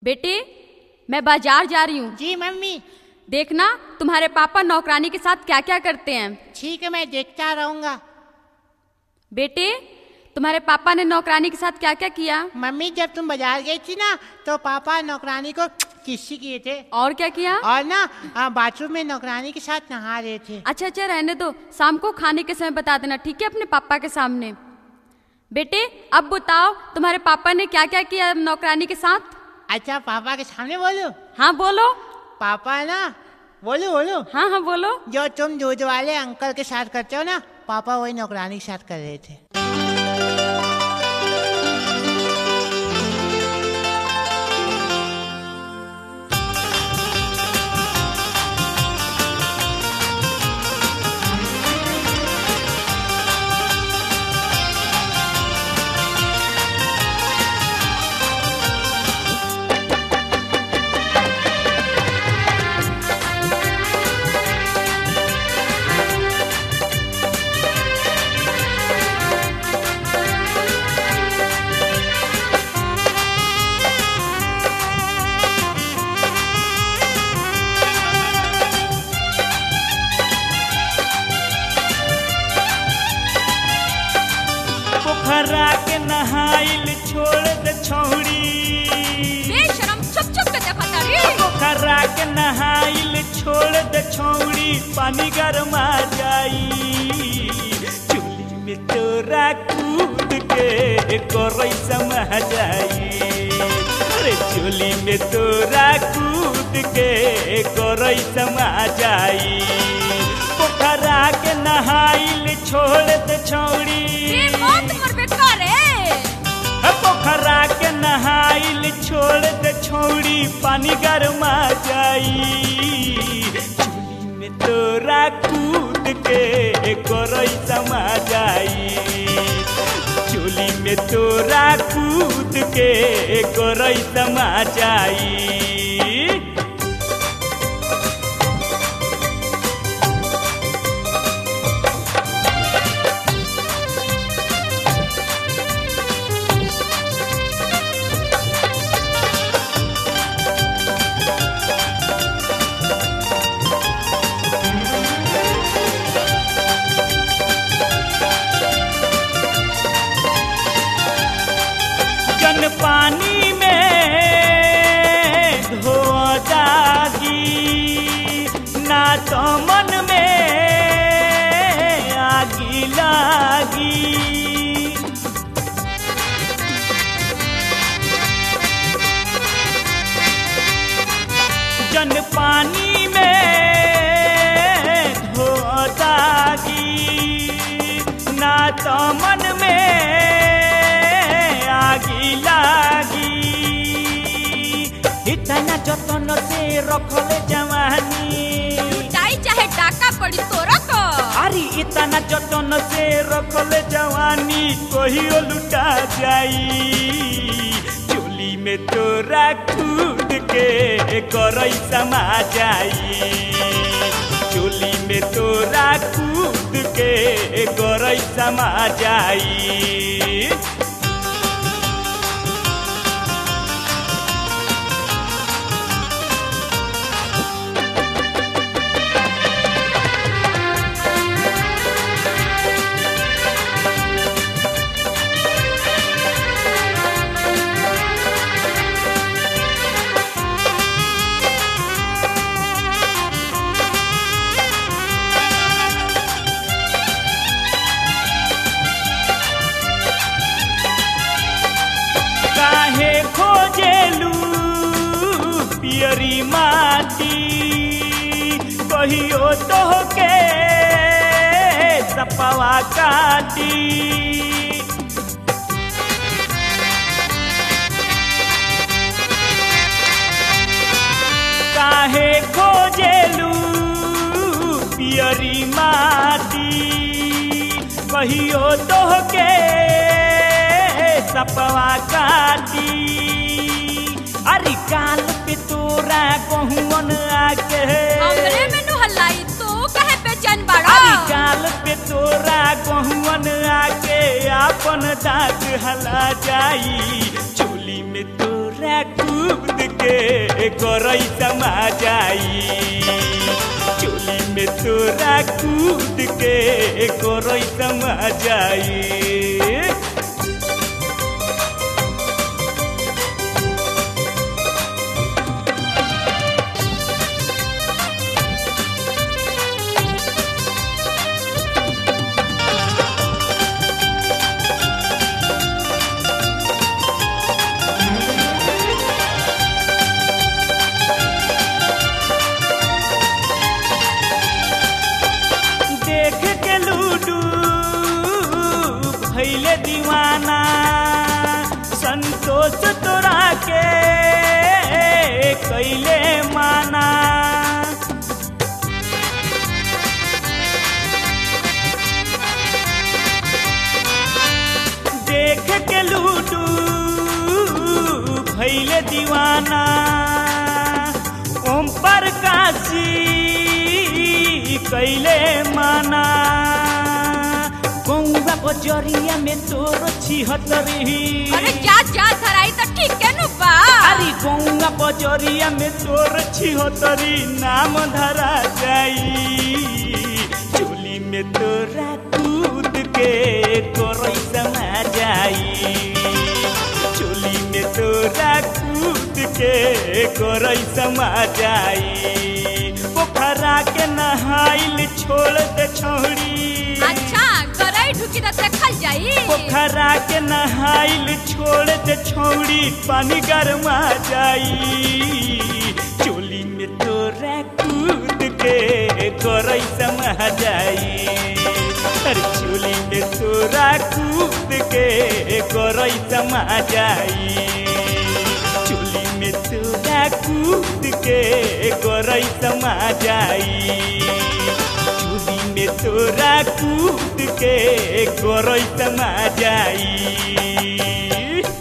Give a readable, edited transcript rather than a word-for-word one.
बेटे, मैं बाजार जा रही हूँ। जी मम्मी। देखना तुम्हारे पापा नौकरानी के साथ क्या क्या करते हैं। ठीक है, मैं देखता रहूँगा। बेटे, तुम्हारे पापा ने नौकरानी के साथ क्या क्या किया? मम्मी, जब तुम बाजार गई थी ना तो पापा नौकरानी को किस्सी किए थे। और क्या किया? और ना बाथरूम में नौकरानी के साथ नहा रहे थे। अच्छा अच्छा, रहने दो, शाम को खाने के समय बता देना, ठीक है, अपने पापा के सामने। बेटे, अब बताओ तुम्हारे पापा ने क्या क्या किया नौकरानी के साथ? अच्छा, पापा के सामने बोलो? हाँ बोलो। पापा ना, बोलो बोलो। हाँ हाँ बोलो। जो तुम दूध वाले अंकल के साथ करते हो ना, पापा वही नौकरानी के साथ कर रहे थे। पोखरा के नहाइल छोड़ दे छौड़ी, बेशरम, चुप चुप के देखा तारी। पोखरा के नहाइल छोड़ दे छौड़ी, पानी गरमा जाई, चूल्ही में तोरा कूद के कोरई समा जाई, अरे चूल्ही में तोरा कूद के कोरई समा जाई। पोखरा के नहाइल छोड़ दे छौड़ी, पोखरा के नहाइल छोड़ दे छौड़ी, पानी गरमा जाई, चूल्ही में तोरा कूद के कोरई समा जाई, चूल्ही में तोरा कूद के कोरई समा जाई। पानी में धो जागी, ना तो मन में आगी लागी, जन पानी में धो जागी, ना तो मन में आगी लागी, इतना जतन से रखले जवानी, चाहे चाहे डाका पड़ी तोरा को, अरे इतना जतन से रखले जवानी, कहियो लुटा जाई, चोली में तोरा कूद के करई समा जाई, चोली में तोरा कूद के करई समा जाई। खोजेलू पियरी माटी, कहियो तोहके सपवा काटी, काहे खोजेलू पियरी माटी, कहियो तोहके सपवा काटी, अरे काल पे तोरा कहुन आके हमरे में नु हल्लाई, तो कहे बेचैन बड़ा, अरे काल पे तोरा कहुन आके आपन दाग हला जाई, चोली में तोरा कूद के गरई समा जाई चोली में तोरा कूद के गरई समा जाई भैले दीवाना संतोष तोरा के कैले माना देख के लूडू भैले दीवाना ओम प्रकाशी कैले माना गौवा बजरिया में तोर 76 अरे क्या जा धराई तो ठीक है नु बा अरे गौवा बजरिया में तोर 76 नाम धरा जाई चोली में तोरा कूद के गरई समा जाई चोली में तोरा कूद के गरई समा जाई पोखरा के नहाइल छोड़ दे छौड़ी अच्छा गरई ढुकी त देखल जाई पोखरा के नहाइल छोड़ दे छौड़ी पानी गरमा जाई चोली में तोरा कूद के गरई समा जाई अरे चोली में तोरा कूद के गरई समा जाई चोली में तोरा कूद के गरई समा जाई में तोरा कूद के गरई समा जाई